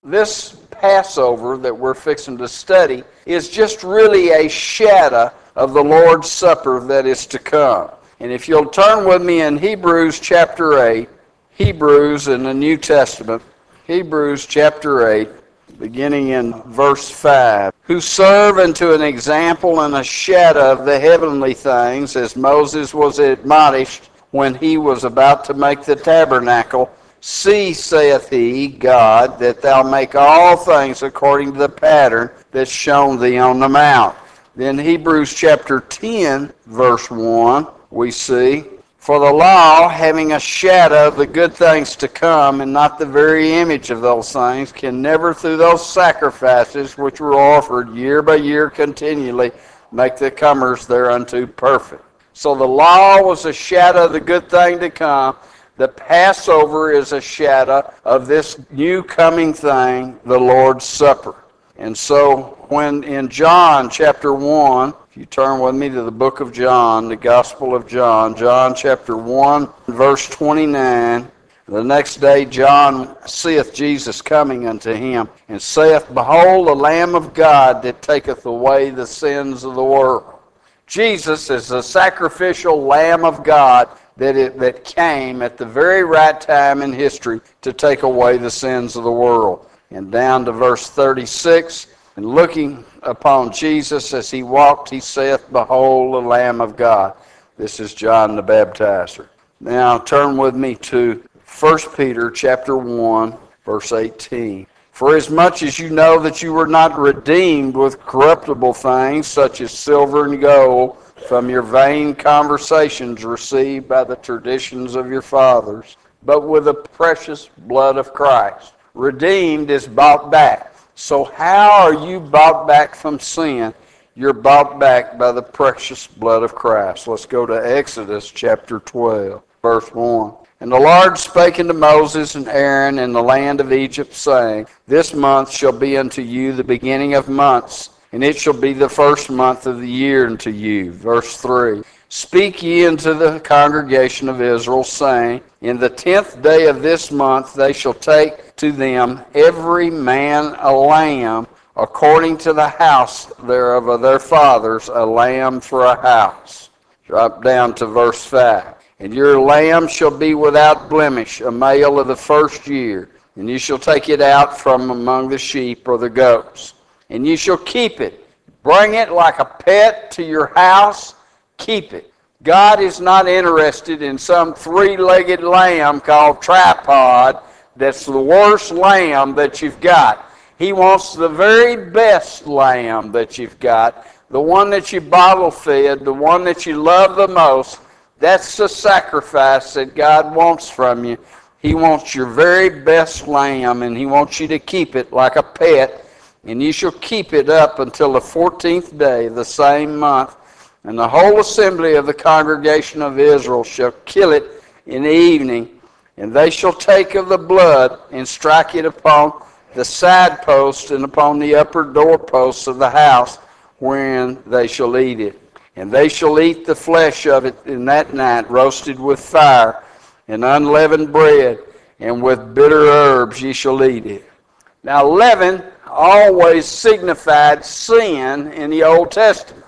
This Passover that we're fixing to study is just really a shadow of the Lord's Supper that is to come. And if you'll turn with me in Hebrews chapter 8, Hebrews in the New Testament, Hebrews chapter 8, beginning in verse 5, who serve unto an example and a shadow of the heavenly things, as Moses was admonished when he was about to make the tabernacle. See, saith he, God, that thou make all things according to the pattern that's shown thee on the mount. Then Hebrews chapter 10, verse 1, we see, for the law, having a shadow of the good things to come, and not the very image of those things, can never through those sacrifices which were offered year by year continually make the comers thereunto perfect. So the law was a shadow of the good thing to come. The Passover is a shadow of this new coming thing, the Lord's Supper. And so when in John chapter 1, if you turn with me to the book of John, the Gospel of John, John chapter 1, verse 29, the next day John seeth Jesus coming unto him, and saith, Behold, the Lamb of God that taketh away the sins of the world. Jesus is the sacrificial Lamb of God that came at the very right time in history to take away the sins of the world. And down to verse 36, and looking upon Jesus as he walked, he saith, Behold, the Lamb of God. This is John the Baptizer. Now turn with me to 1 Peter chapter 1, verse 18. For as much as you know that you were not redeemed with corruptible things, such as silver and gold, from your vain conversations received by the traditions of your fathers, but with the precious blood of Christ. Redeemed is bought back. So how are you bought back from sin? You're bought back by the precious blood of Christ. Let's go to Exodus chapter 12, verse 1. And the Lord spake unto Moses and Aaron in the land of Egypt, saying, This month shall be unto you the beginning of months, and it shall be the first month of the year unto you. Verse 3. Speak ye unto the congregation of Israel, saying, In the 10th day of this month they shall take to them every man a lamb, according to the house thereof of their fathers, a lamb for a house. Drop down to verse 5. And your lamb shall be without blemish, a male of the first year, and you shall take it out from among the sheep or the goats. And you shall keep it. Bring it like a pet to your house. Keep it. God is not interested in some three-legged lamb called tripod that's the worst lamb that you've got. He wants the very best lamb that you've got, the one that you bottle fed, the one that you love the most. That's the sacrifice that God wants from you. He wants your very best lamb, and he wants you to keep it like a pet, and you shall keep it up until the 14th day of the same month. And the whole assembly of the congregation of Israel shall kill it in the evening, and they shall take of the blood and strike it upon the side posts and upon the upper doorposts of the house wherein they shall eat it. And they shall eat the flesh of it in that night, roasted with fire, and unleavened bread, and with bitter herbs ye shall eat it. Now leaven always signified sin in the Old Testament.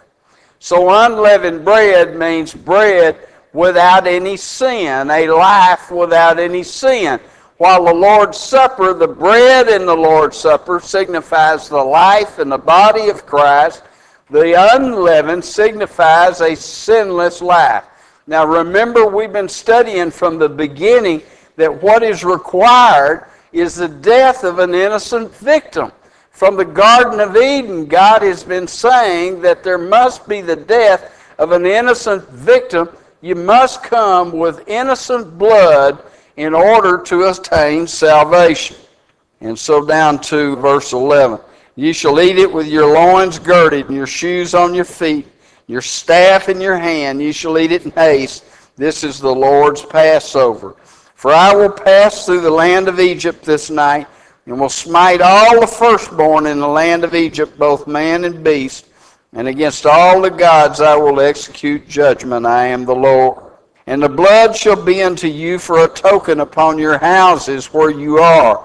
So unleavened bread means bread without any sin, a life without any sin. While the Lord's Supper, the bread in the Lord's Supper signifies the life and the body of Christ, the unleavened signifies a sinless life. Now remember, we've been studying from the beginning that what is required is the death of an innocent victim. From the Garden of Eden, God has been saying that there must be the death of an innocent victim. You must come with innocent blood in order to attain salvation. And so down to verse 11. You shall eat it with your loins girded, and your shoes on your feet, your staff in your hand. You shall eat it in haste. This is the Lord's Passover. For I will pass through the land of Egypt this night, and will smite all the firstborn in the land of Egypt, both man and beast, and against all the gods I will execute judgment. I am the Lord. And the blood shall be unto you for a token upon your houses where you are.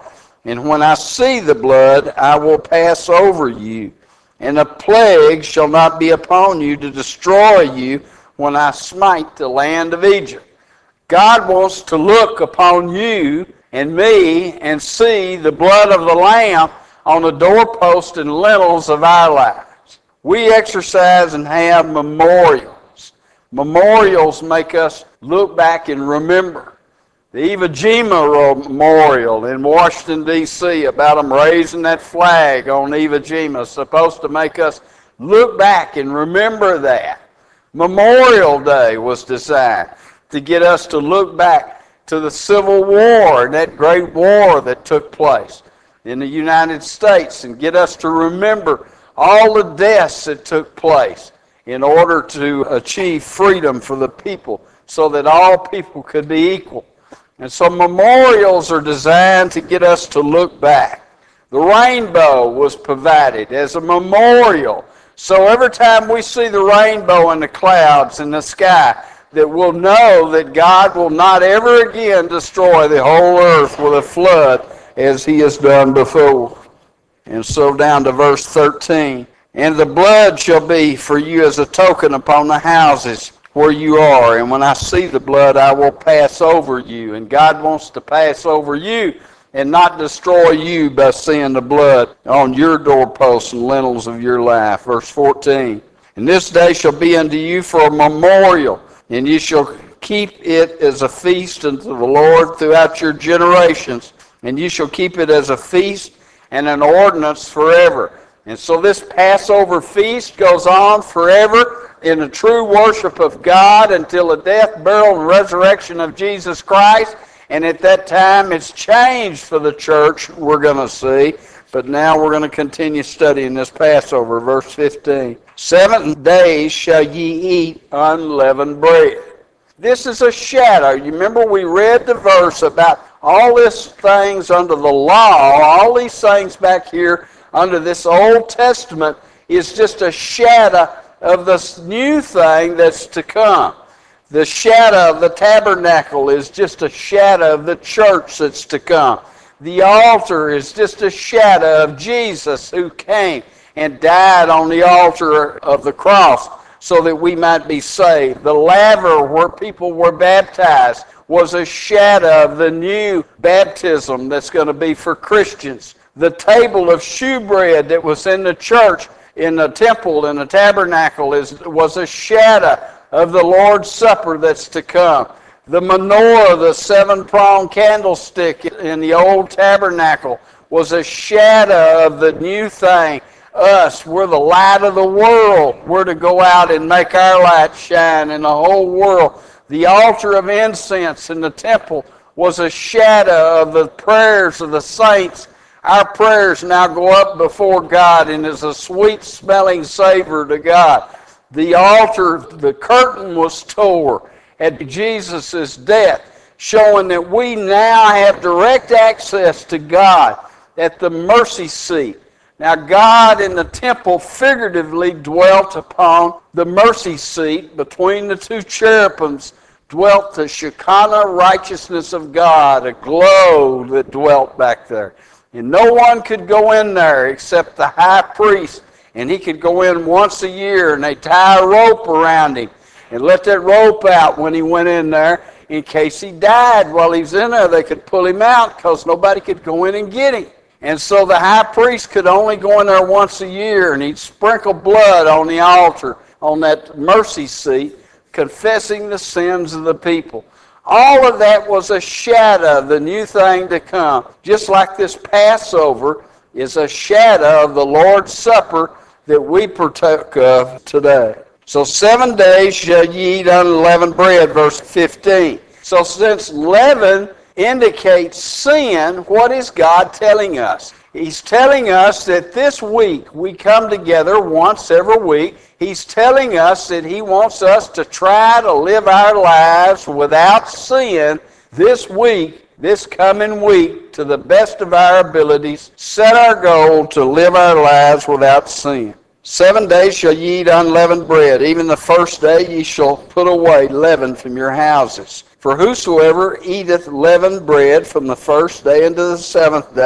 And when I see the blood, I will pass over you. And a plague shall not be upon you to destroy you when I smite the land of Egypt. God wants to look upon you and me and see the blood of the Lamb on the doorpost and lintels of our lives. We exercise and have memorials. Memorials make us look back and remember. The Iwo Jima Memorial in Washington, D.C., about them raising that flag on Iwo Jima is supposed to make us look back and remember that. Memorial Day was designed to get us to look back to the Civil War and that great war that took place in the United States and get us to remember all the deaths that took place in order to achieve freedom for the people so that all people could be equal. And so memorials are designed to get us to look back. The rainbow was provided as a memorial. So every time we see the rainbow in the clouds in the sky, that we'll know that God will not ever again destroy the whole earth with a flood as he has done before. And so down to verse 13. And the blood shall be for you as a token upon the houses where you are, and when I see the blood, I will pass over you. And God wants to pass over you and not destroy you by seeing the blood on your doorposts and lintels of your life. Verse 14. And this day shall be unto you for a memorial, and you shall keep it as a feast unto the Lord throughout your generations, and you shall keep it as a feast and an ordinance forever. And so this Passover feast goes on forever in the true worship of God until the death, burial, and resurrection of Jesus Christ. And at that time, it's changed for the church, we're going to see. But now we're going to continue studying this Passover, verse 15. 7 days shall ye eat unleavened bread. This is a shadow. You remember we read the verse about all these things under the law, all these things back here under this Old Testament is just a shadow of this new thing that's to come. The shadow of the tabernacle is just a shadow of the church that's to come. The altar is just a shadow of Jesus who came and died on the altar of the cross so that we might be saved. The laver where people were baptized was a shadow of the new baptism that's going to be for Christians. The table of shewbread that was in the church, in the temple, in the tabernacle, was a shadow of the Lord's Supper that's to come. The menorah, the seven-pronged candlestick in the old tabernacle, was a shadow of the new thing. Us, we're the light of the world. We're to go out and make our light shine in the whole world. The altar of incense in the temple was a shadow of the prayers of the saints. Our prayers now go up before God and is a sweet-smelling savor to God. The altar, the curtain was tore at Jesus' death, showing that we now have direct access to God at the mercy seat. Now, God in the temple figuratively dwelt upon the mercy seat. Between the two cherubims dwelt the Shekinah righteousness of God, a glow that dwelt back there. And no one could go in there except the high priest. And he could go in once a year, and they tie a rope around him and let that rope out when he went in there. In case he died while he was in there, they could pull him out because nobody could go in and get him. And so the high priest could only go in there once a year, and he'd sprinkle blood on the altar, on that mercy seat, confessing the sins of the people. All of that was a shadow of the new thing to come. Just like this Passover is a shadow of the Lord's Supper that we partook of today. So 7 days shall ye eat unleavened bread, verse 15. So since leaven indicates sin, what is God telling us? He's telling us that this week we come together once every week. He's telling us that he wants us to try to live our lives without sin this week, this coming week, to the best of our abilities. Set our goal to live our lives without sin. 7 days shall ye eat unleavened bread. Even the first day ye shall put away leaven from your houses. For whosoever eateth leavened bread from the first day unto the seventh day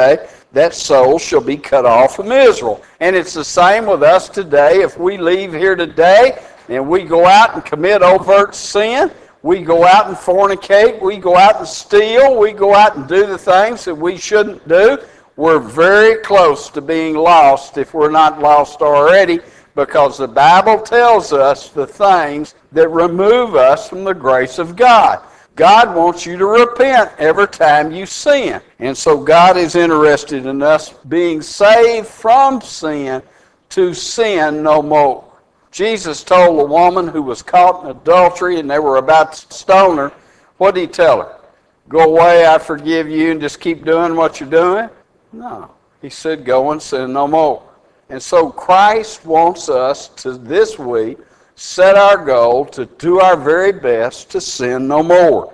that soul shall be cut off from Israel. And it's the same with us today. If we leave here today and we go out and commit overt sin, we go out and fornicate, we go out and steal, we go out and do the things that we shouldn't do, we're very close to being lost if we're not lost already, because the Bible tells us the things that remove us from the grace of God. God wants you to repent every time you sin. And so God is interested in us being saved from sin to sin no more. Jesus told a woman who was caught in adultery and they were about to stone her, what did he tell her? Go away, I forgive you, and just keep doing what you're doing? No. He said, go and sin no more. And so Christ wants us to this week set our goal to do our very best to sin no more.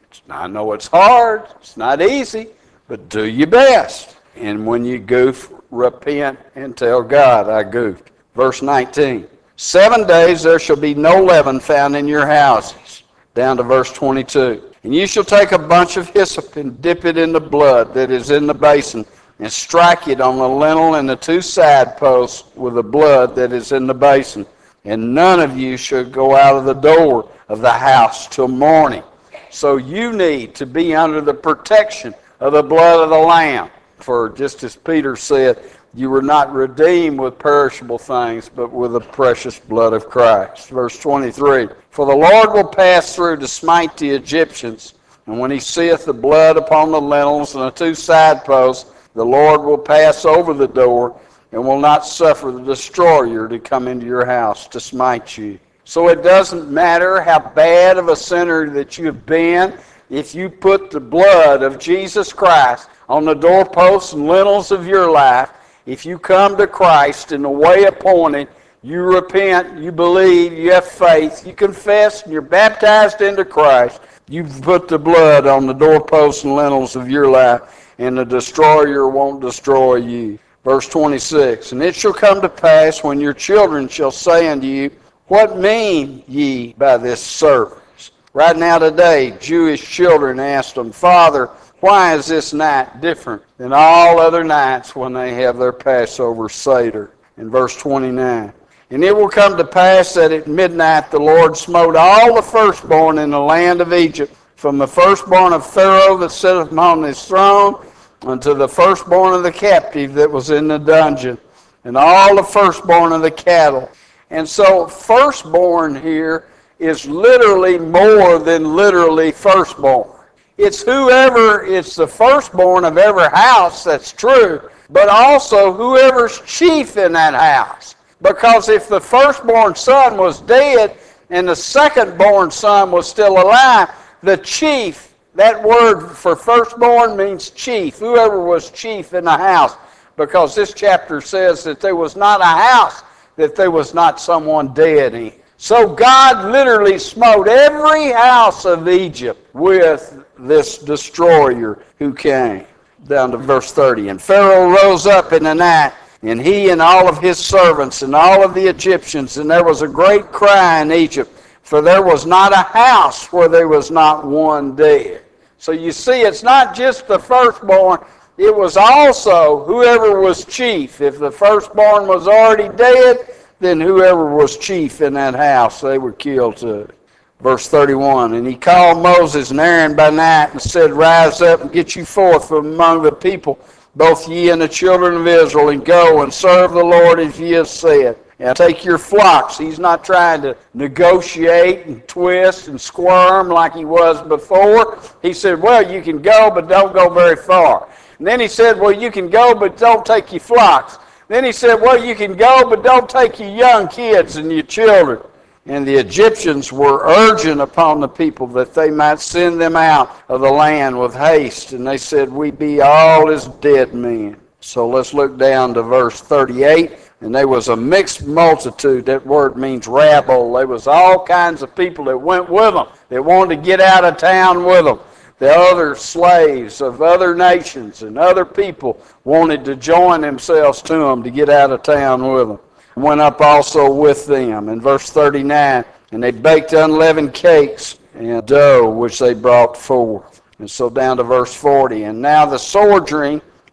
I know it's hard, it's not easy, but do your best. And when you goof, repent and tell God, I goofed. Verse 19, 7 days there shall be no leaven found in your houses. Down to verse 22. And you shall take a bunch of hyssop and dip it in the blood that is in the basin, and strike it on the lintel and the two side posts with the blood that is in the basin. And none of you should go out of the door of the house till morning. So you need to be under the protection of the blood of the Lamb. For just as Peter said, you were not redeemed with perishable things, but with the precious blood of Christ. Verse 23, for the Lord will pass through to smite the Egyptians, and when he seeth the blood upon the lintels and the two side posts, the Lord will pass over the door and will not suffer the destroyer to come into your house to smite you. So it doesn't matter how bad of a sinner that you've been, if you put the blood of Jesus Christ on the doorposts and lintels of your life, if you come to Christ in the way appointed, you repent, you believe, you have faith, you confess, and you're baptized into Christ, you've put the blood on the doorposts and lintels of your life, and the destroyer won't destroy you. Verse 26, and it shall come to pass when your children shall say unto you, what mean ye by this service? Right now today, Jewish children asked them, Father, why is this night different than all other nights when they have their Passover Seder? In verse 29, and it will come to pass that at midnight the Lord smote all the firstborn in the land of Egypt, from the firstborn of Pharaoh that sitteth upon his throne, unto the firstborn of the captive that was in the dungeon, and all the firstborn of the cattle. And so firstborn here is literally more than literally firstborn. It's the firstborn of every house, that's true, but also whoever's chief in that house. Because if the firstborn son was dead and the secondborn son was still alive, the chief, that word for firstborn means chief, whoever was chief in the house. Because this chapter says that there was not a house that there was not someone dead in. So God literally smote every house of Egypt with this destroyer who came. Down to verse 30. And Pharaoh rose up in the night, and he and all of his servants and all of the Egyptians, and there was a great cry in Egypt, for there was not a house where there was not one dead. So you see, it's not just the firstborn, it was also whoever was chief. If the firstborn was already dead, then whoever was chief in that house, they were killed too. Verse 31, and he called Moses and Aaron by night and said, rise up and get you forth from among the people, both ye and the children of Israel, and go and serve the Lord as ye have said. And take your flocks. He's not trying to negotiate and twist and squirm like he was before. He said, well, you can go, but don't go very far. And then he said, well, you can go, but don't take your flocks. Then he said, well, you can go, but don't take your young kids and your children. And the Egyptians were urging upon the people that they might send them out of the land with haste. And they said, we be all as dead men. So let's look down to verse 38. And there was a mixed multitude. That word means rabble. There was all kinds of people that went with them, that wanted to get out of town with them. The other slaves of other nations and other people wanted to join themselves to them to get out of town with them. Went up also with them. In verse 39, and they baked unleavened cakes and dough which they brought forth. And so down to verse 40, and now the sojourning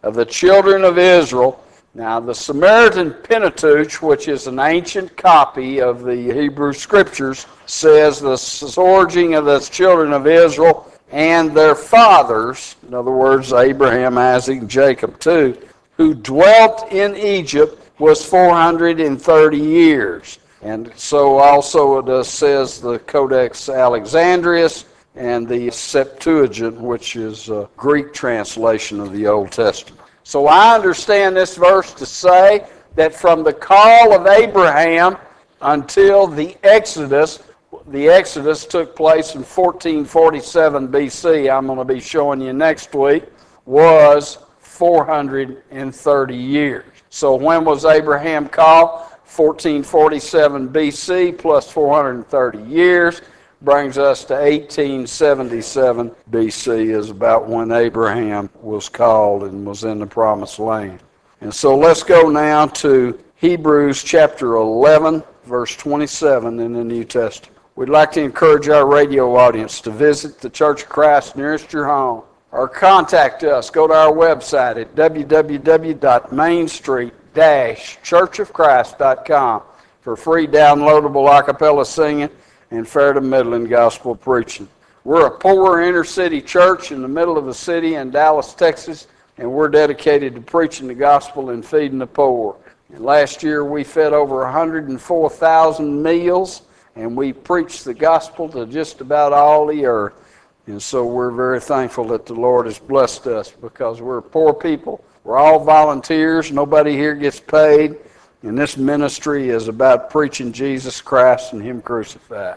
of the children of Israel. Now, the Samaritan Pentateuch, which is an ancient copy of the Hebrew Scriptures, says the sojourning of the children of Israel and their fathers, in other words, Abraham, Isaac, and Jacob too, who dwelt in Egypt was 430 years. And so also it says the Codex Alexandrinus and the Septuagint, which is a Greek translation of the Old Testament. So I understand this verse to say that from the call of Abraham until the Exodus took place in 1447 BC, I'm going to be showing you next week, was 430 years. So when was Abraham called? 1447 BC plus 430 years brings us to 1877 BC is about when Abraham was called and was in the Promised Land. And so let's go now to Hebrews chapter 11, verse 27 in the New Testament. We'd like to encourage our radio audience to visit the Church of Christ nearest your home or contact us. Go to our website at www.mainstreet-churchofchrist.com for free downloadable a cappella singing and fair to middling gospel preaching. We're a poor inner city church in the middle of the city in Dallas, Texas, and we're dedicated to preaching the gospel and feeding the poor. And last year we fed over 104,000 meals, and we preached the gospel to just about all the earth. And so we're very thankful that the Lord has blessed us because we're poor people. We're all volunteers. Nobody here gets paid. And this ministry is about preaching Jesus Christ and Him crucified.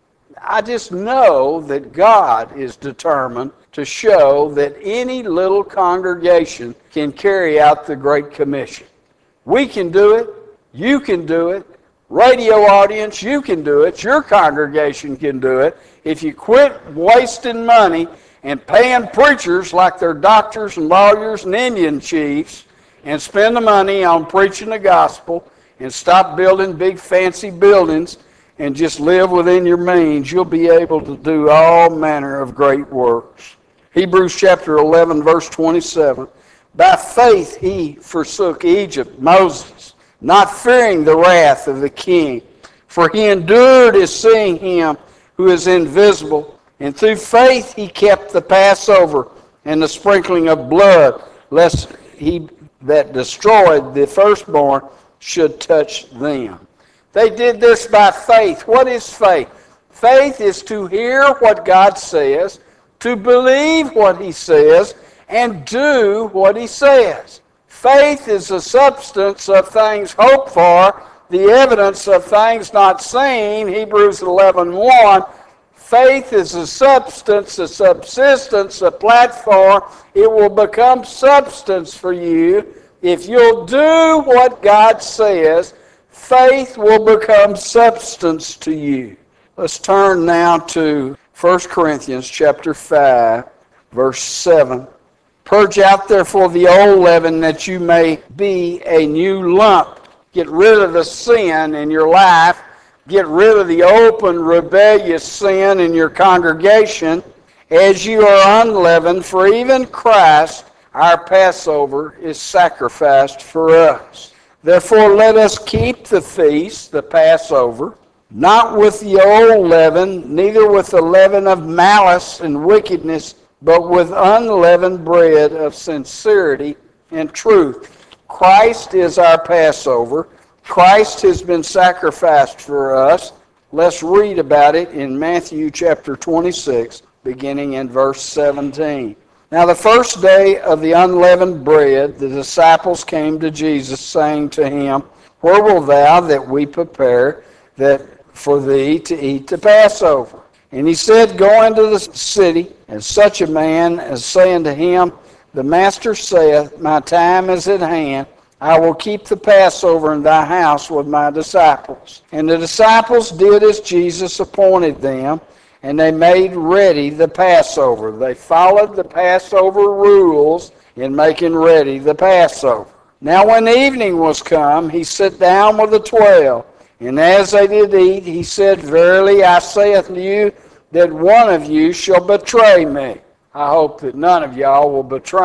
I just know that God is determined to show that any little congregation can carry out the Great Commission. We can do it. You can do it. Radio audience, you can do it. Your congregation can do it. If you quit wasting money and paying preachers like they're doctors and lawyers and Indian chiefs, and spend the money on preaching the gospel and stop building big fancy buildings and just live within your means, you'll be able to do all manner of great works. Hebrews chapter 11, verse 27. By faith he forsook Egypt, Moses, not fearing the wrath of the king. For he endured as seeing him who is invisible. And through faith he kept the Passover and the sprinkling of blood, lest he that destroyed the firstborn should touch them. They did this by faith. What is faith? Faith is to hear what God says, to believe what He says, and do what He says. Faith is the substance of things hoped for, the evidence of things not seen, Hebrews 11:1. Faith is a substance, a subsistence, a platform. It will become substance for you. If you'll do what God says, faith will become substance to you. Let's turn now to 1 Corinthians chapter 5, verse 7. Purge out therefore the old leaven, that you may be a new lump. Get rid of the sin in your life. Get rid of the open, rebellious sin in your congregation, as you are unleavened, for even Christ, our Passover, is sacrificed for us. Therefore let us keep the feast, the Passover, not with the old leaven, neither with the leaven of malice and wickedness, but with unleavened bread of sincerity and truth. Christ is our Passover. Christ has been sacrificed for us. Let's read about it in Matthew chapter 26, beginning in verse 17. Now the first day of the unleavened bread, the disciples came to Jesus, saying to him, Where wilt thou that we prepare that for thee to eat the Passover? And he said, Go into the city, and such a man as saying to him, The Master saith, My time is at hand. I will keep the Passover in thy house with my disciples. And the disciples did as Jesus appointed them, and they made ready the Passover. They followed the Passover rules in making ready the Passover. Now when evening was come, he sat down with the 12. And as they did eat, he said, Verily I say unto you, that one of you shall betray me. I hope that none of y'all will betray him.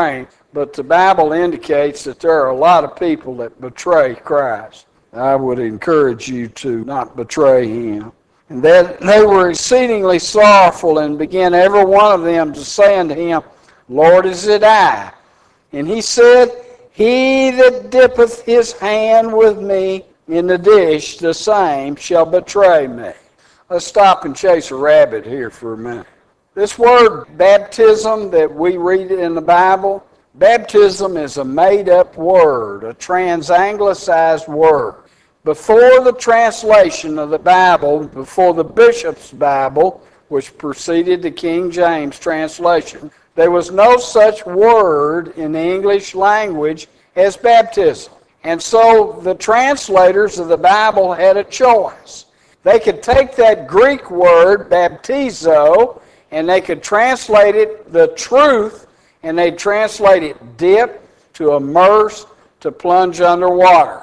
But the Bible indicates that there are a lot of people that betray Christ. I would encourage you to not betray him. And that they were exceedingly sorrowful, and began every one of them to say unto him, Lord, is it I? And he said, He that dippeth his hand with me in the dish, the same shall betray me. Let's stop and chase a rabbit here for a minute. This word baptism that we read in the Bible, baptism is a made-up word, a transanglicized word. Before the translation of the Bible, before the bishop's Bible, which preceded the King James translation, there was no such word in the English language as baptism. And so the translators of the Bible had a choice. They could take that Greek word, baptizo, and they could translate it the truth, and they'd translate it dip, to immerse, to plunge underwater.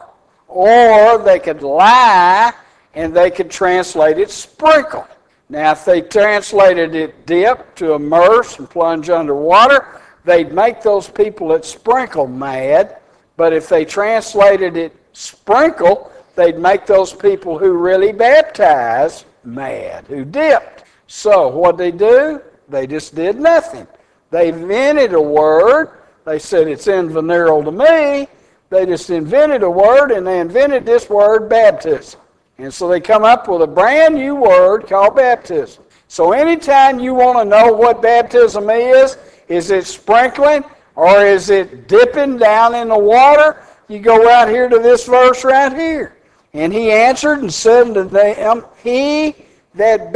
Or they could lie, and they could translate it sprinkle. Now, if they translated it dip, to immerse, and plunge underwater, they'd make those people that sprinkle mad. But if they translated it sprinkle, they'd make those people who really baptized mad, who dipped. So what they do? They just did nothing. They invented a word. They said it's invenereal to me. They just invented a word, and they invented this word baptism. And so they come up with a brand new word called baptism. So anytime you want to know what baptism is it sprinkling or is it dipping down in the water? You go out here to this verse right here. And he answered and said unto them, He that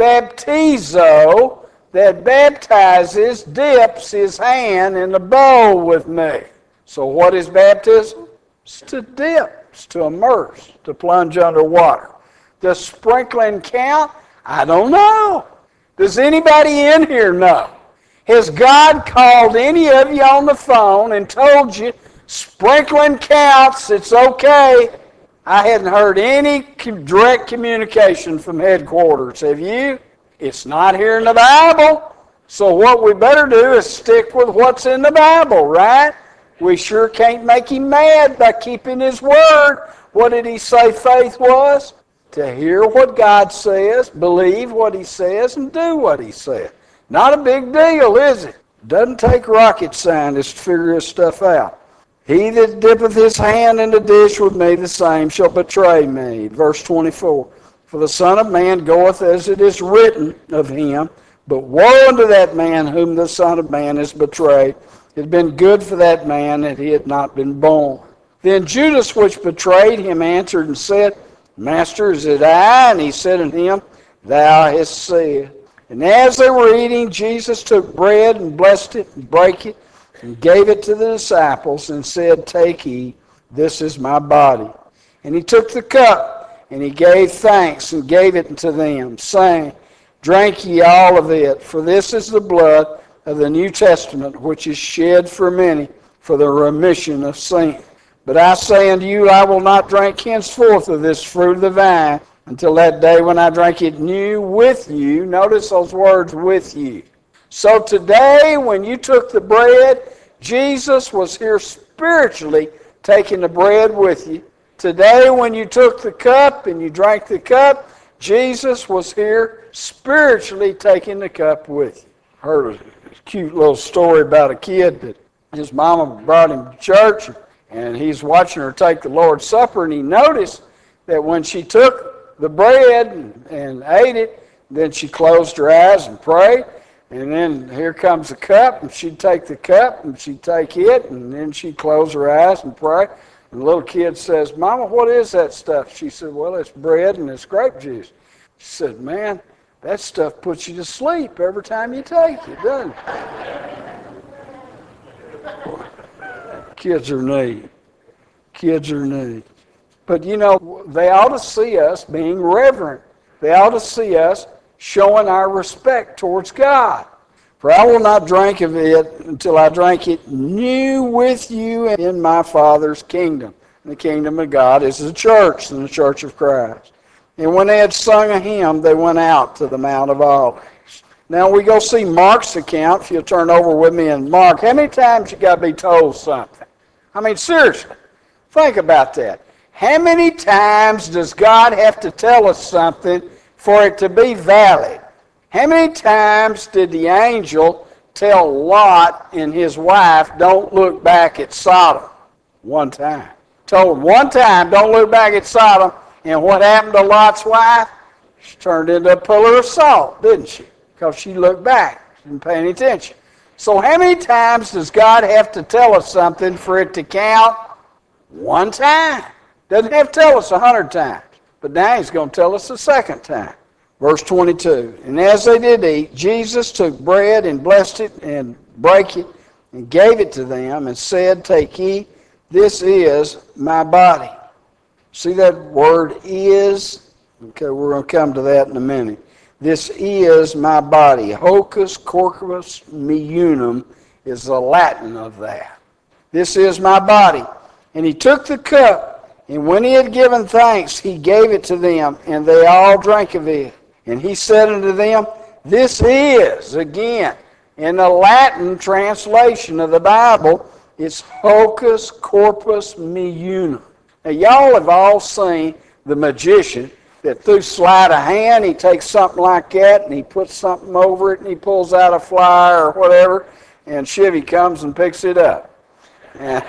baptizo, that baptizes, dips his hand in the bowl with me. So what is baptism? It's to dip, it's to immerse, to plunge underwater. Does sprinkling count? I don't know. Does anybody in here know? Has God called any of you on the phone and told you sprinkling counts, it's okay? I hadn't heard any direct communication from headquarters. Have you? It's not here in the Bible. So what we better do is stick with what's in the Bible, right? We sure can't make him mad by keeping his word. What did he say faith was? To hear what God says, believe what he says, and do what he says. Not a big deal, is it? Doesn't take rocket scientists to figure this stuff out. He that dippeth his hand in the dish with me, the same shall betray me. Verse 24. For the Son of Man goeth as it is written of him, but woe unto that man whom the Son of Man is betrayed. It had been good for that man that he had not been born. Then Judas, which betrayed him, answered and said, Master, is it I? And he said unto him, Thou hast said. And as they were eating, Jesus took bread and blessed it and brake it and gave it to the disciples and said, Take, eat, this is my body. And he took the cup and he gave thanks and gave it unto them, saying, Drink ye all of it, for this is the blood of the New Testament, which is shed for many for the remission of sin. But I say unto you, I will not drink henceforth of this fruit of the vine until that day when I drink it new with you. Notice those words, with you. So today, when you took the bread, Jesus was here spiritually taking the bread with you. Today, when you took the cup and you drank the cup, Jesus was here spiritually taking the cup with you. Heard a cute little story about a kid that his mama brought him to church, and he's watching her take the Lord's Supper, and he noticed that when she took the bread and ate it, then she closed her eyes and prayed, and then here comes the cup, and she'd take the cup, and she'd take it, and then she'd close her eyes and pray. And the little kid says, Mama, what is that stuff? She said, well, it's bread and it's grape juice. She said, man, that stuff puts you to sleep every time you take it, doesn't it? Kids are neat. Kids are neat. But you know, they ought to see us being reverent. They ought to see us showing our respect towards God. For I will not drink of it until I drink it new with you in my Father's kingdom. The kingdom of God is the church, and the church of Christ. And when they had sung a hymn, they went out to the Mount of Olives. Now we go see Mark's account. If you'll turn over with me in Mark. How many times you got to be told something? I mean, seriously, think about that. How many times does God have to tell us something for it to be valid? How many times did the angel tell Lot and his wife, don't look back at Sodom? One time. Told them one time, don't look back at Sodom. And what happened to Lot's wife? She turned into a pillar of salt, didn't she? Because she looked back. She didn't pay any attention. So how many times does God have to tell us something for it to count? One time. Doesn't have to tell us 100 times. But now he's going to tell us the second time. Verse 22, and as they did eat, Jesus took bread and blessed it and brake it and gave it to them and said, take, eat, this is my body. See that word is? Okay, we're going to come to that in a minute. This is my body. Hocus corpus meunum is the Latin of that. This is my body. And he took the cup, and when he had given thanks, he gave it to them, and they all drank of it. And he said unto them, this is, again, in the Latin translation of the Bible, it's hocus corpus meunum. Now, y'all have all seen the magician that through sleight of hand, he takes something like that, and he puts something over it, and he pulls out a fly or whatever, and Chevy comes and picks it up. And,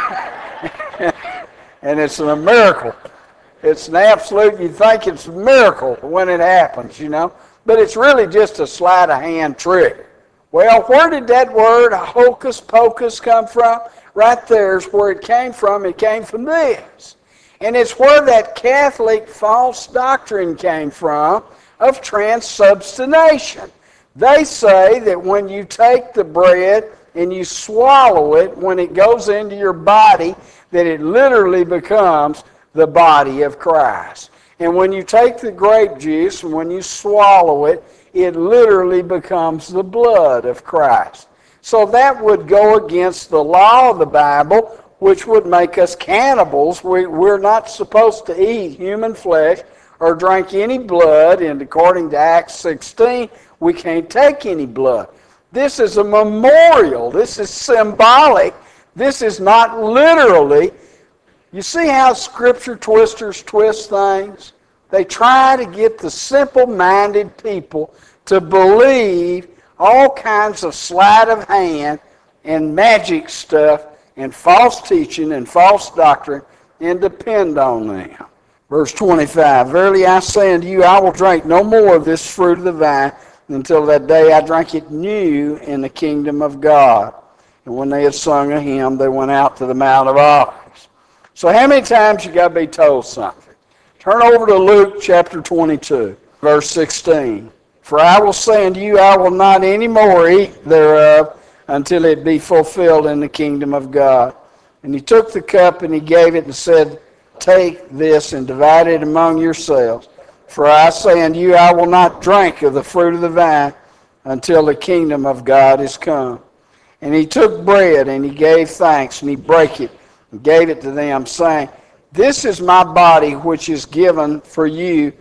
and it's a miracle. It's an absolute, you think it's a miracle when it happens, you know. But it's really just a sleight of hand trick. Well, where did that word hocus pocus come from? Right there's where it came from. It came from this. And it's where that Catholic false doctrine came from of transubstantiation. They say that when you take the bread and you swallow it, when it goes into your body, that it literally becomes the body of Christ. And when you take the grape juice and when you swallow it, it literally becomes the blood of Christ. So that would go against the law of the Bible, which would make us cannibals. We're not supposed to eat human flesh or drink any blood, and according to Acts 16, we can't take any blood. This is a memorial. This is symbolic. This is not literally. You see how Scripture twisters twist things? They try to get the simple-minded people to believe all kinds of sleight of hand and magic stuff and false teaching and false doctrine and depend on them. Verse 25, verily I say unto you, I will drink no more of this fruit of the vine until that day I drink it new in the kingdom of God. And when they had sung a hymn, they went out to the Mount of Olives. So how many times you got to be told something? Turn over to Luke chapter 22, verse 16. For I will say unto you, I will not any more eat thereof until it be fulfilled in the kingdom of God. And he took the cup and he gave it and said, take this and divide it among yourselves. For I say unto you, I will not drink of the fruit of the vine until the kingdom of God is come. And he took bread and he gave thanks and he brake it and gave it to them, saying, this is my body which is given for you.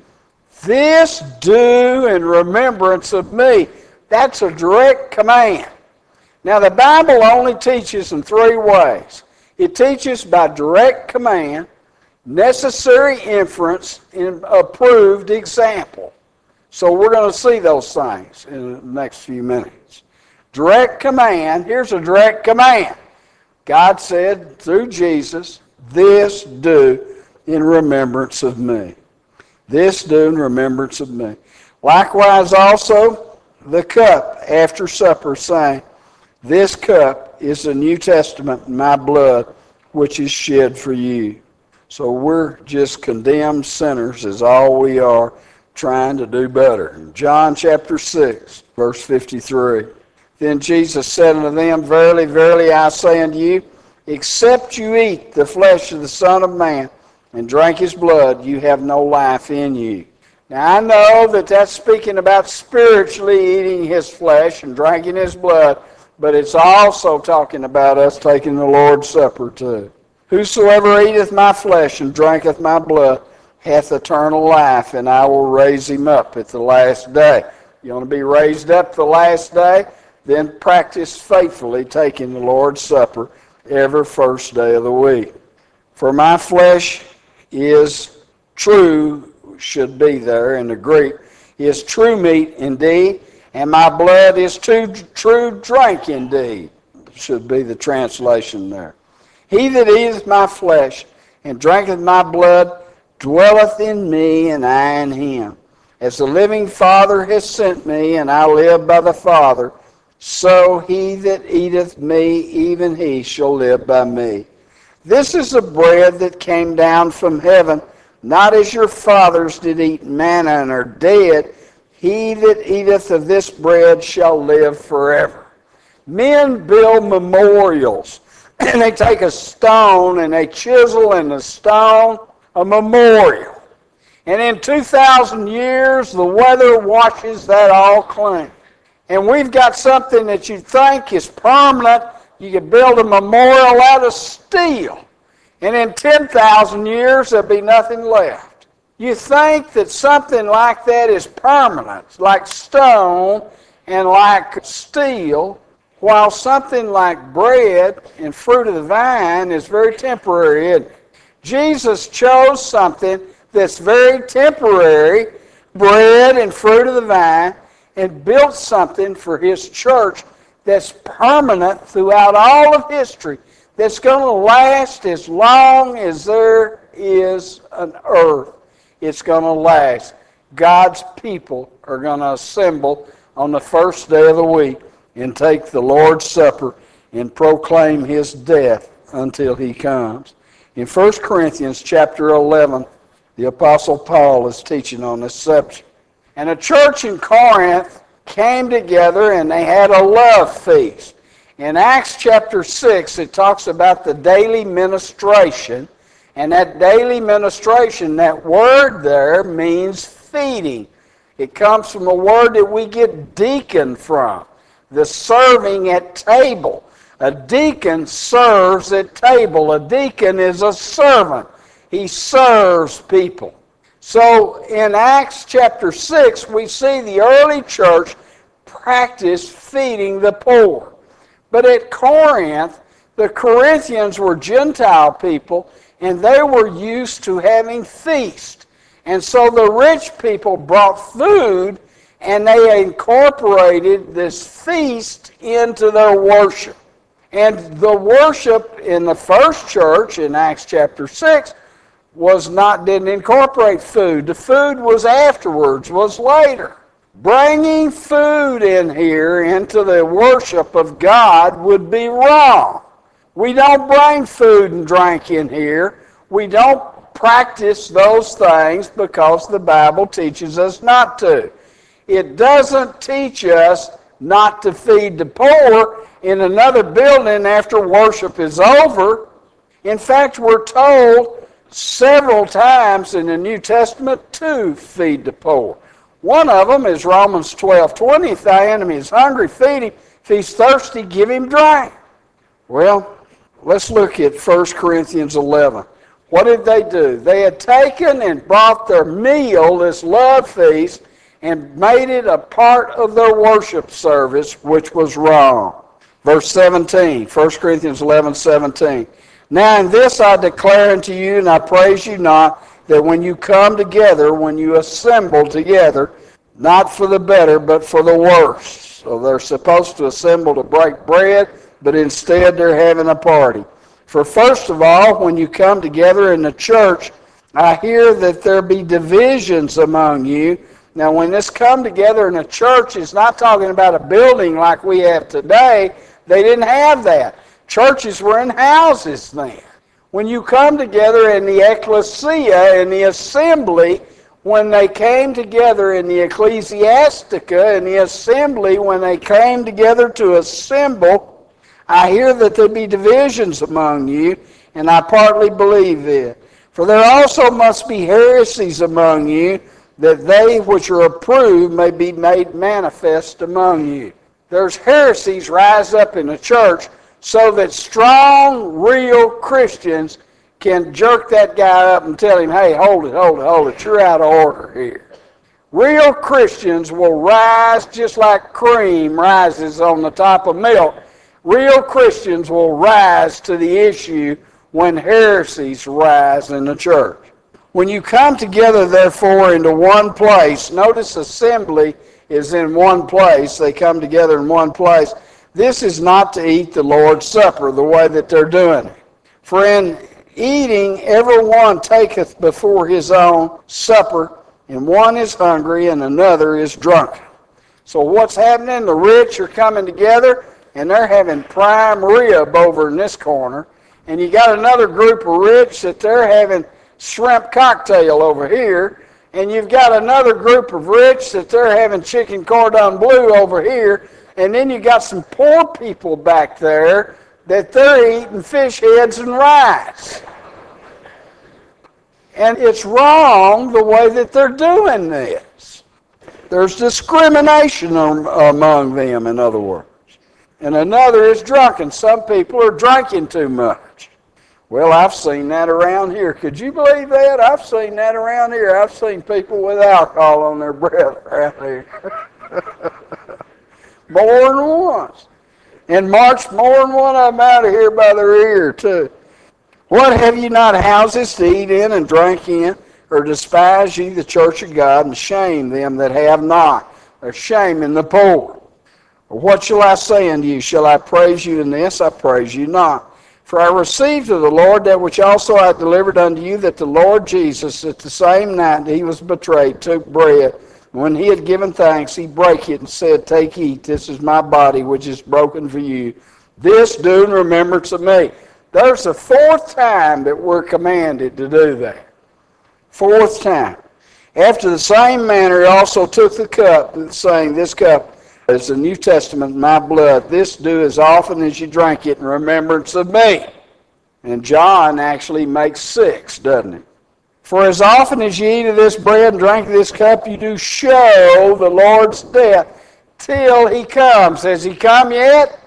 This do in remembrance of me. That's a direct command. Now the Bible only teaches in three ways. It teaches by direct command, necessary inference, and approved example. So we're going to see those things in the next few minutes. Direct command, here's a direct command. God said through Jesus, this do in remembrance of me. This do in remembrance of me. Likewise also the cup after supper, saying, this cup is the New Testament in my blood, which is shed for you. So we're just condemned sinners is all we are, trying to do better. John chapter 6, verse 53. Then Jesus said unto them, verily, verily, I say unto you, except you eat the flesh of the Son of Man and drink his blood, you have no life in you. Now I know that that's speaking about spiritually eating his flesh and drinking his blood, but it's also talking about us taking the Lord's Supper too. Whosoever eateth my flesh and drinketh my blood hath eternal life, and I will raise him up at the last day. You want to be raised up the last day? Then practice faithfully taking the Lord's Supper every first day of the week. For my flesh is true, should be there in the Greek, is true meat indeed, and my blood is true drink indeed, should be the translation there. He that eateth my flesh and drinketh my blood dwelleth in me, and I in him. As the living Father has sent me, and I live by the Father, so he that eateth me, even he shall live by me. This is the bread that came down from heaven, not as your fathers did eat manna and are dead. He that eateth of this bread shall live forever. Men build memorials, and they take a stone and they chisel in the stone a memorial. And in 2,000 years, the weather washes that all clean. And we've got something that you think is permanent. You could build a memorial out of steel. And in 10,000 years, there'll be nothing left. You think that something like that is permanent, like stone and like steel, while something like bread and fruit of the vine is very temporary. Jesus chose something that's very temporary, bread and fruit of the vine, and built something for his church that's permanent throughout all of history, that's going to last as long as there is an earth. It's going to last. God's people are going to assemble on the first day of the week and take the Lord's Supper and proclaim his death until he comes. In 1 Corinthians chapter 11, the Apostle Paul is teaching on this subject. And a church in Corinth came together and they had a love feast. In Acts chapter 6, it talks about the daily ministration. And that daily ministration, that word there means feeding. It comes from a word that we get deacon from, the serving at table. A deacon serves at table. A deacon is a servant. He serves people. So in Acts chapter 6, we see the early church practice feeding the poor. But at Corinth, the Corinthians were Gentile people, and they were used to having feasts. And so the rich people brought food, and they incorporated this feast into their worship. And the worship in the first church, in Acts chapter 6, didn't incorporate food. The food was afterwards, was later. Bringing food in here into the worship of God would be wrong. We don't bring food and drink in here. We don't practice those things because the Bible teaches us not to. It doesn't teach us not to feed the poor in another building after worship is over. In fact, we're told several times in the New Testament to feed the poor. One of them is Romans 12:20. If thy enemy is hungry, feed him. If he's thirsty, give him drink. Well, let's look at 1 Corinthians 11. What did they do? They had taken and brought their meal, this love feast, and made it a part of their worship service, which was wrong. Verse 17, 1 Corinthians 11:17. Now in this I declare unto you, and I praise you not, that when you come together, when you assemble together, not for the better, but for the worse. So they're supposed to assemble to break bread, but instead they're having a party. For first of all, when you come together in the church, I hear that there be divisions among you. Now when this come together in a church, it's not talking about a building like we have today. They didn't have that. Churches were in houses then. When you come together in the ecclesia, in the assembly, when they came together in the ecclesiastica, in the assembly, when they came together to assemble, I hear that there be divisions among you, and I partly believe it. For there also must be heresies among you, that they which are approved may be made manifest among you. There's heresies rise up in the church, so that strong, real Christians can jerk that guy up and tell him, hey, hold it, you're out of order here. Real Christians will rise just like cream rises on the top of milk. Real Christians will rise to the issue when heresies rise in the church. When you come together, therefore, into one place, notice assembly is in one place. They come together in one place. This is not to eat the Lord's Supper the way that they're doing it. For in eating, every one taketh before his own supper, and one is hungry and another is drunken. So what's happening? The rich are coming together, and they're having prime rib over in this corner. And you got another group of rich that they're having shrimp cocktail over here. And you've got another group of rich that they're having chicken cordon bleu over here. And then you got some poor people back there that they're eating fish heads and rice. And it's wrong the way that they're doing this. There's discrimination among them, in other words. And another is drunken. Some people are drinking too much. Well, I've seen that around here. Could you believe that? I've seen that around here. I've seen people with alcohol on their breath around here. More than once. And marched more than one of them out of here by their ear, too. What, have ye not houses to eat in and drink in? Or despise ye the church of God, and shame them that have not? Or shaming the poor? Or what shall I say unto you? Shall I praise you in this? I praise you not. For I received of the Lord that which also I delivered unto you, that the Lord Jesus, at the same night that he was betrayed, took bread. When he had given thanks, he brake it and said, Take, eat, this is my body, which is broken for you. This do in remembrance of me. There's the fourth time that we're commanded to do that. Fourth time. After the same manner, he also took the cup, saying, This cup is the New Testament, my blood. This do as often as you drink it in remembrance of me. And John actually makes 6, doesn't he? For as often as you eat of this bread and drink of this cup, you do show the Lord's death till he comes. Has he come yet?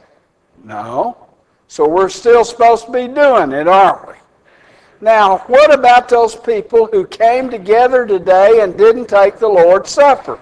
No. So we're still supposed to be doing it, aren't we? Now, what about those people who came together today and didn't take the Lord's Supper?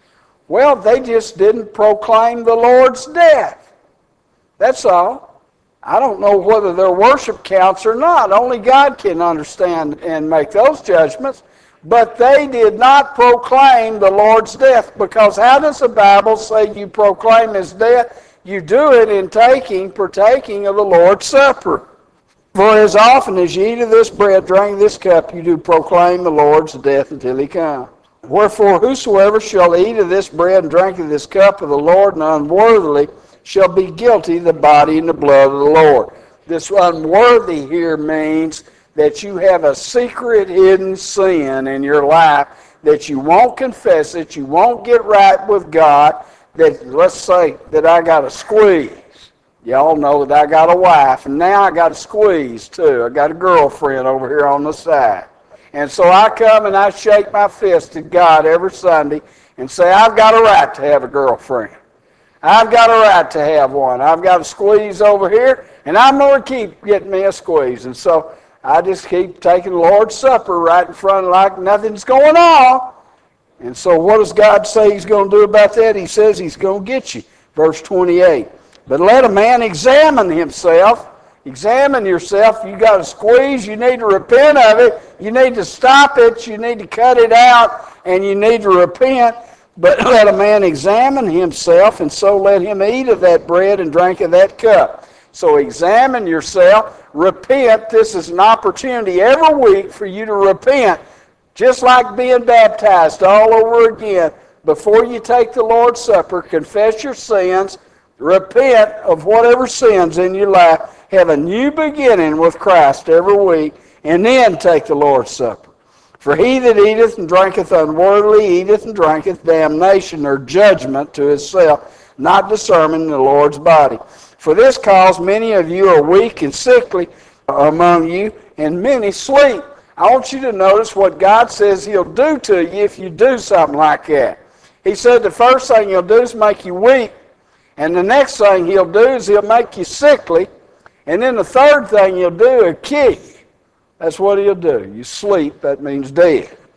Well, they just didn't proclaim the Lord's death. That's all. I don't know whether their worship counts or not. Only God can understand and make those judgments. But they did not proclaim the Lord's death, because how does the Bible say you proclaim his death? You do it in partaking of the Lord's Supper. For as often as you eat of this bread, drink this cup, you do proclaim the Lord's death until he comes. Wherefore whosoever shall eat of this bread and drink of this cup of the Lord unworthily shall be guilty of the body and the blood of the Lord. This unworthy here means that you have a secret hidden sin in your life, that you won't confess it, you won't get right with God, that let's say that I got a squeeze. Y'all know that I got a wife, and now I got a squeeze too. I got a girlfriend over here on the side. And so I come and I shake my fist at God every Sunday and say, I've got a right to have a girlfriend. I've got a right to have one. I've got a squeeze over here, and I'm going to keep getting me a squeeze. And so I just keep taking the Lord's Supper right in front of like nothing's going on. And so what does God say he's going to do about that? He says he's going to get you. Verse 28. But let a man examine himself. Examine yourself. You got a squeeze, you need to repent of it. You need to stop it. You need to cut it out, and you need to repent. But let a man examine himself, and so let him eat of that bread and drink of that cup. So examine yourself. Repent. This is an opportunity every week for you to repent. Just like being baptized all over again. Before you take the Lord's Supper, confess your sins, repent of whatever sins in your life, have a new beginning with Christ every week, and then take the Lord's Supper. For he that eateth and drinketh unworthily eateth and drinketh damnation or judgment to himself, not discerning the Lord's body. For this cause many of you are weak and sickly among you, and many sleep. I want you to notice what God says he'll do to you if you do something like that. He said the first thing he'll do is make you weak, and the next thing he'll do is he'll make you sickly, and then the third thing he'll do is kill you. That's what he'll do. You sleep, that means dead.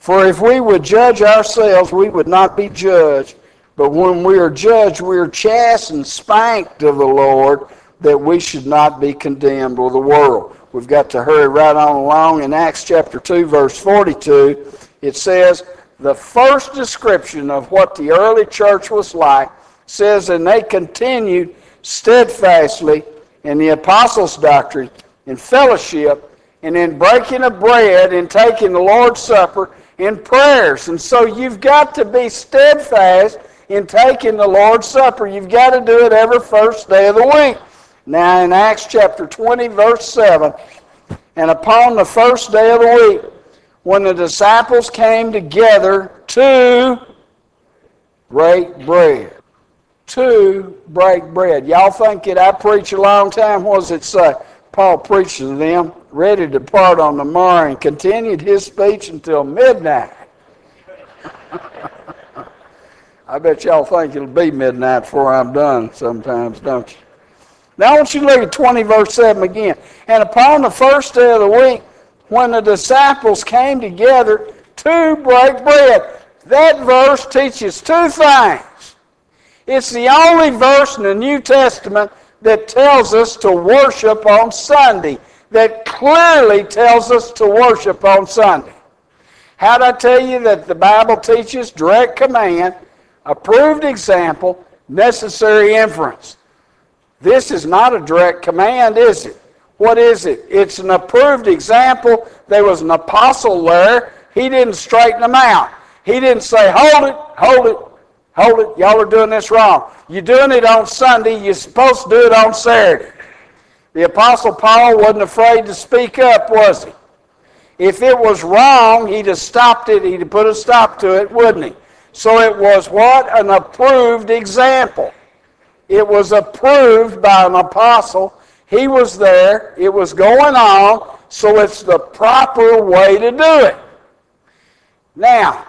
For if we would judge ourselves, we would not be judged. But when we are judged, we are chastened, spanked of the Lord, that we should not be condemned with the world. We've got to hurry right on along. In Acts chapter 2, verse 42, it says, the first description of what the early church was like says, and they continued steadfastly in the apostles' doctrine, in fellowship, and in breaking of bread, in taking the Lord's Supper, in prayers. And so you've got to be steadfast in taking the Lord's Supper. You've got to do it every first day of the week. Now in Acts chapter 20, verse 7, and upon the first day of the week, when the disciples came together to break bread. To break bread. Y'all think that I preach a long time? What does it say? Paul preached to them, ready to depart on the morrow, and continued his speech until midnight. I bet y'all think it'll be midnight before I'm done sometimes, don't you? Now I want you to look at 20 verse 7 again. And upon the first day of the week, when the disciples came together to break bread. That verse teaches two things. It's the only verse in the New Testament that tells us to worship on Sunday, that clearly tells us to worship on Sunday. How'd I tell you that the Bible teaches direct command, approved example, necessary inference? This is not a direct command, is it? What is it? It's an approved example. There was an apostle there. He didn't straighten them out. He didn't say, hold it, hold it, hold it. Y'all are doing this wrong. You're doing it on Sunday. You're supposed to do it on Saturday. The apostle Paul wasn't afraid to speak up, was he? If it was wrong, he'd have stopped it. He'd have put a stop to it, wouldn't he? So it was what? An approved example. It was approved by an apostle. He was there. It was going on. So it's the proper way to do it. Now,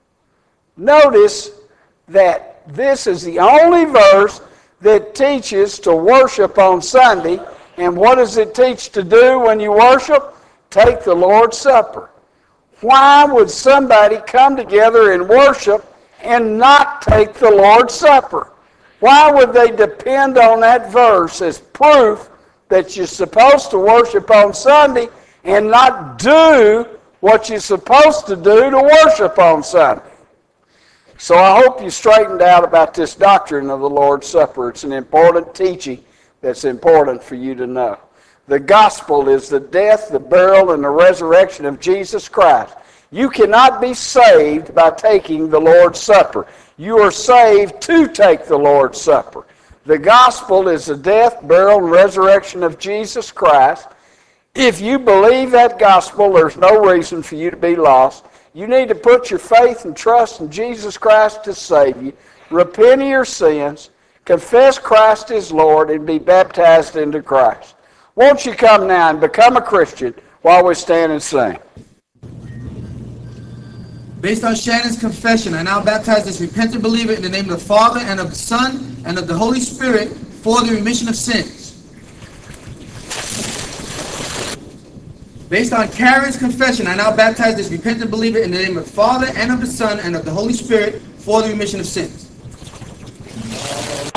notice that this is the only verse that teaches to worship on Sunday. And what does it teach to do when you worship? Take the Lord's Supper. Why would somebody come together and worship and not take the Lord's Supper? Why would they depend on that verse as proof that you're supposed to worship on Sunday and not do what you're supposed to do to worship on Sunday? So I hope you straightened out about this doctrine of the Lord's Supper. It's an important teaching that's important for you to know. The gospel is the death, the burial, and the resurrection of Jesus Christ. You cannot be saved by taking the Lord's Supper. You are saved to take the Lord's Supper. The gospel is the death, burial, and resurrection of Jesus Christ. If you believe that gospel, there's no reason for you to be lost. You need to put your faith and trust in Jesus Christ to save you, repent of your sins, confess Christ as Lord, and be baptized into Christ. Won't you come now and become a Christian while we stand and sing? Based on Shannon's confession, I now baptize this repentant believer in the name of the Father, and of the Son, and of the Holy Spirit for the remission of sins. Based on Karen's confession, I now baptize this repentant believer in the name of the Father, and of the Son, and of the Holy Spirit for the remission of sins.